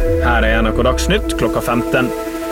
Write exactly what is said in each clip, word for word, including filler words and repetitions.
Her er N R K Dagsnytt klokka femten.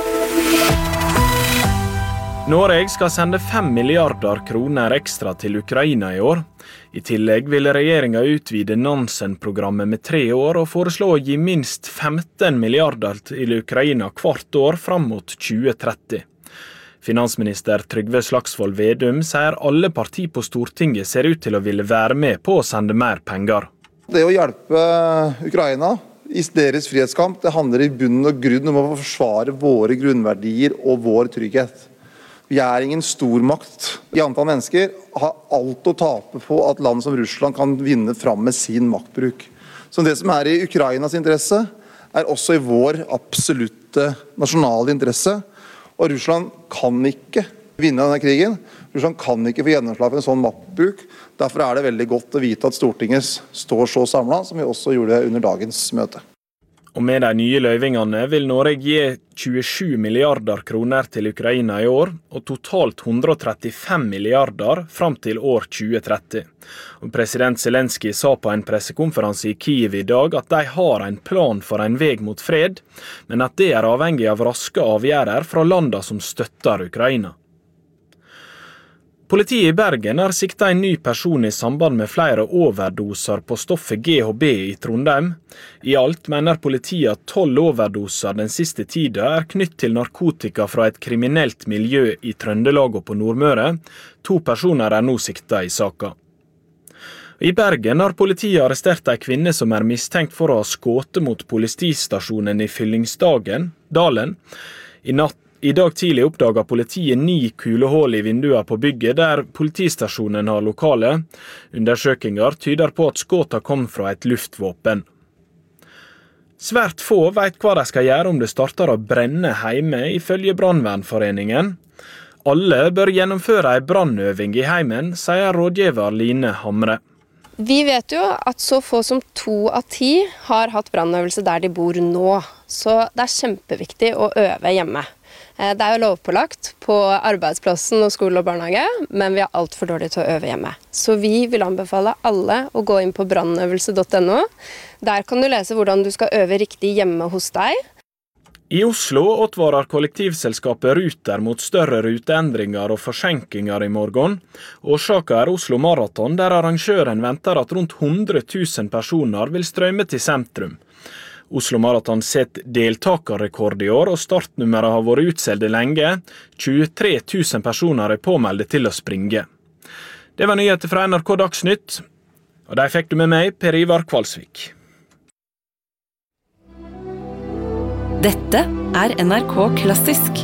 Norge skal sende fem milliarder kroner ekstra til Ukraina i år. I tillegg vil regjeringen utvide Nansen-programmet med tre år og foreslå å gi minst femten milliarder til Ukraina hvert år fram mot tjue tretti. Finansminister Trygve Slagsvold Vedum sier alle partier på Stortinget ser ut til å ville være med på å sende mer penger. Det å hjelpe Ukraina i deres frihetskamp, det handler i bunn og grunn om å forsvare våre grunnverdier og vår trygghet. Vi er ingen stormakt i antall mennesker, har alt å tape på at land som Russland kan vinne fram med sin maktbruk. Så det som er i Ukrainas interesse, er også i vår absolutte nasjonale interesse. Og Russland kan ikke vinne denne krigen. Russland kan ikke få gjennomslag for en sånn maktbruk. Derfor er det veldig godt å vite at Stortinget står så samlet, som vi også gjorde under dagens møte. Og med de nye løyvingene vil Norge gi tjuesju milliarder kroner til Ukraina i år, og totalt hundre og trettifem milliarder fram til år tjue tretti. Og president Zelensky sa på en pressekonferanse i Kiev i dag at de har en plan for en vei mot fred, men at det er avhengig av raske avgjørelser fra landene som støtter Ukraina. Politiet i Bergen har siktet en ny person i samband med flere overdoser på stoffet G H B i Trondheim. I alt mener politiet at tolv overdoser den siste tida er knytt til narkotika fra et kriminelt miljø i Trøndelag og på Nordmøre. To personer er nå siktet i saka. I Bergen har politiet arrestert en kvinne som er mistenkt for å ha skått mot politistasjonen i Fyllingsdalen. I natt I dag tidlig oppdaget politiet ni kulehull i vinduer på bygget der politistasjonen har lokale. Undersøkelser tyder på at skåta kom fra et luftvåpen. Svært få vet hva de skal gjøre om det starter å brenne hjemme, ifølge Brannvernforeningen. Alle bør gjennomføre en brannøving i heimen, sier rådgiver Line Hamre. Vi vet jo at så få som to av ti har hatt brannøvelse der de bor nå, så det er kjempeviktig å øve hjemme. Det er jo lovpålagt på arbeidsplassen og skole og barnehage, men vi er alt for dårlige til å øve hjemme. Så vi vil anbefale alle å gå inn på brannøvelse punktum no. Der kan du lese hvordan du skal øve riktig hjemme hos deg. I Oslo advarer kollektivselskapet Ruter mot større ruteendringer og forsinkelser i morgen. Årsaken er Oslo Maraton, der arrangøren venter at rundt hundre tusen personer vil strømme til sentrum. Oslo Maraton sett deltakerrekord i år, og startnummeret har vært utsolgt lenge. tjuetre tusen personer er påmeldte til å springe. Det var nyheter fra N R K Dagsnytt, og de fikk du med meg, Per Ivar Kvalsvik. Dette er N R K Klassisk.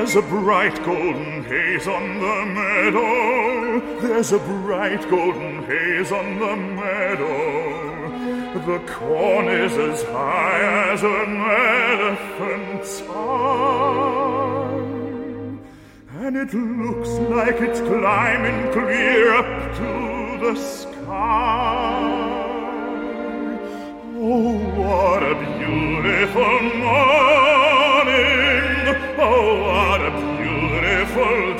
There's a bright golden haze on the meadow. There's a bright golden haze on the meadow. The corn is as high as an elephant's arm, and it looks like it's climbing clear up to the sky. Oh, what a beautiful morning! Oh, what a beautiful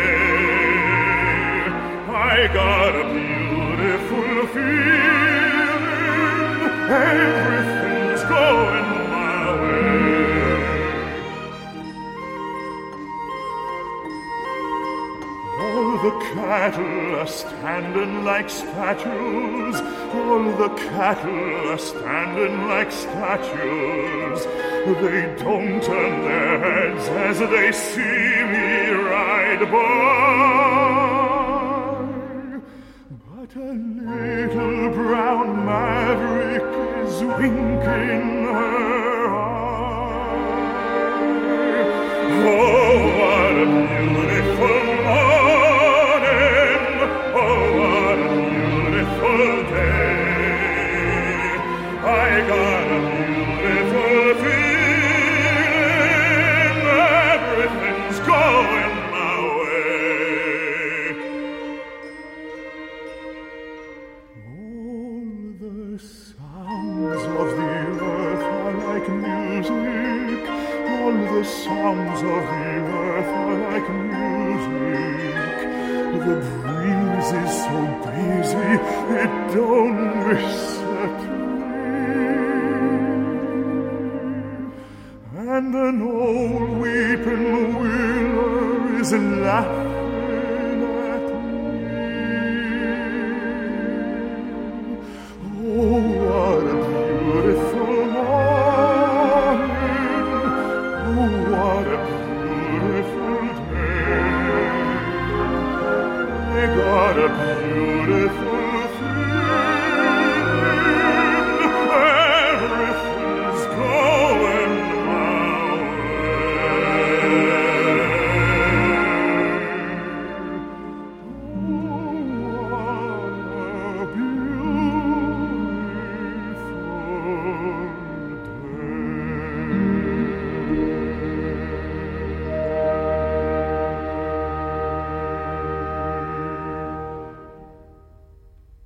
day! I got a beautiful feeling. Everything's going my way. All the cattle are standing like statues. All the cattle are standing like statues. They don't turn their heads as they see me ride by. But a little brown maverick is winking her eye. Oh, what a beautiful morning! Oh, what a beautiful day! I got a beautiful feeling. Everything's going my way. All the sounds of the earth are like music. All the sounds of the earth are like music. The breeze is so breezy, it don't wish a tree. And an old weeping willow is laughing at me. Oh, what a beautiful morning! Oh, what a beautiful day! I got a beautiful feeling. Everything's going my way. Oh, what a beautiful day.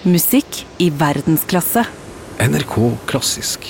Musikk i verdensklasse. N R K Klassisk.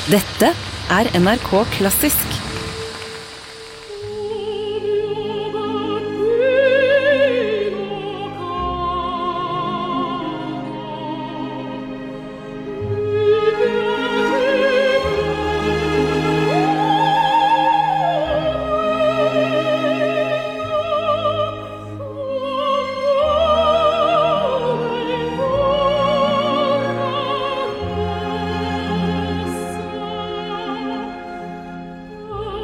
Dette er N R K Klassisk. Oh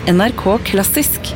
N R K Klassisk.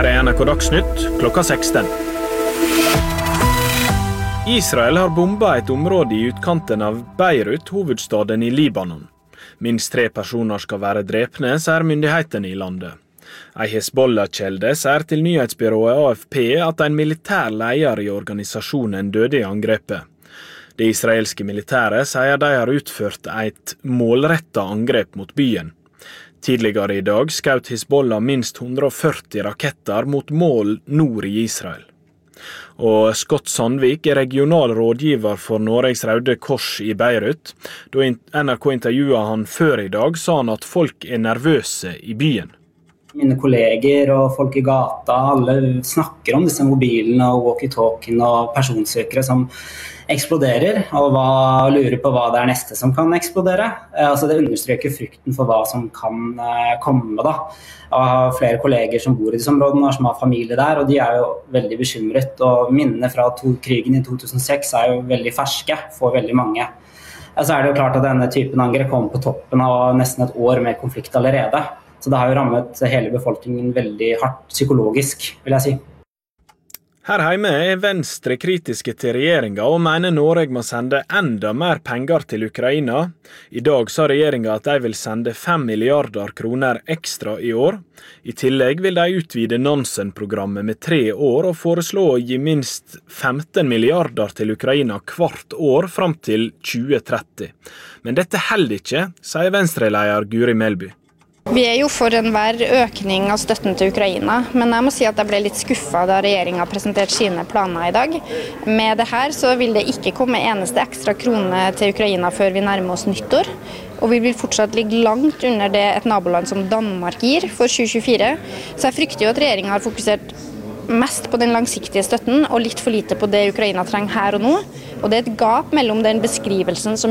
Her er N R K Dagsnytt klokka seksten. Israel har bomba et område i utkanten av Beirut, hovedstaden i Libanon. Minst tre personer skal være drepne, sier myndighetene i landet. Ei Hezbollah-kjelde sier til nyhetsbyrået A F P at en militær leder i organisasjonen døde i angrepet. Det israelske militæret sier de har utført et målrettet angrep mot byen. Tidligere i dag skjøt Hezbollah minst hundre og førti raketter mot mål nord i Israel. Og Scott Sandvik er regional rådgiver for Norges Røde Kors i Beirut. Da N R K intervjuet han før i dag, sa han at folk er nervøse i byen. Mine kolleger og folk i gata, alle snakker om disse mobilene og walkie-talkien og personsøkere som eksploderer, og hva, lurer på hva det er neste som kan eksplodere. Altså det understreker frykten for hva som kan uh, komme da. Jeg har flere kolleger som bor i disse områdene, som har familie der, og de er jo veldig bekymret. Og minnene fra to, krigen i to tusen og seks er jo veldig ferske for veldig mange. Så er det jo klart at denne typen angrep kommer på toppen av nesten et år med konflikt allerede. Så det har jo rammet hele befolkningen veldig hardt psykologisk, vil jeg si. Her hjemme er Venstre kritiske til regjeringa og mener Norge må sende enda mer penger til Ukraina. I dag sa regjeringa at de vil sende fem milliarder kroner ekstra i år. I tillegg vil de utvide Nansen-programmet med tre år og foreslå å gi minst femten milliarder til Ukraina hvert år fram til tjue tretti. Men dette holder ikke, sier Venstre-leder Guri Melby. Vi er jo for enhver økning av støtten til Ukraina, men jeg må si at jeg ble litt skuffet da regjeringen presenterte sine planer i dag. Med det her så vil det ikke komme eneste ekstra krone til Ukraina før vi nærmer oss nyttår, og vi vil fortsatt ligge langt under det et naboland som Danmark gir for tjue tjuefire. Så jeg frykter jo at regjeringen har fokusert mest på den langsiktige støtten og litt for lite på det Ukraina trenger her og nå. Og det er et gap mellom den beskrivelsen som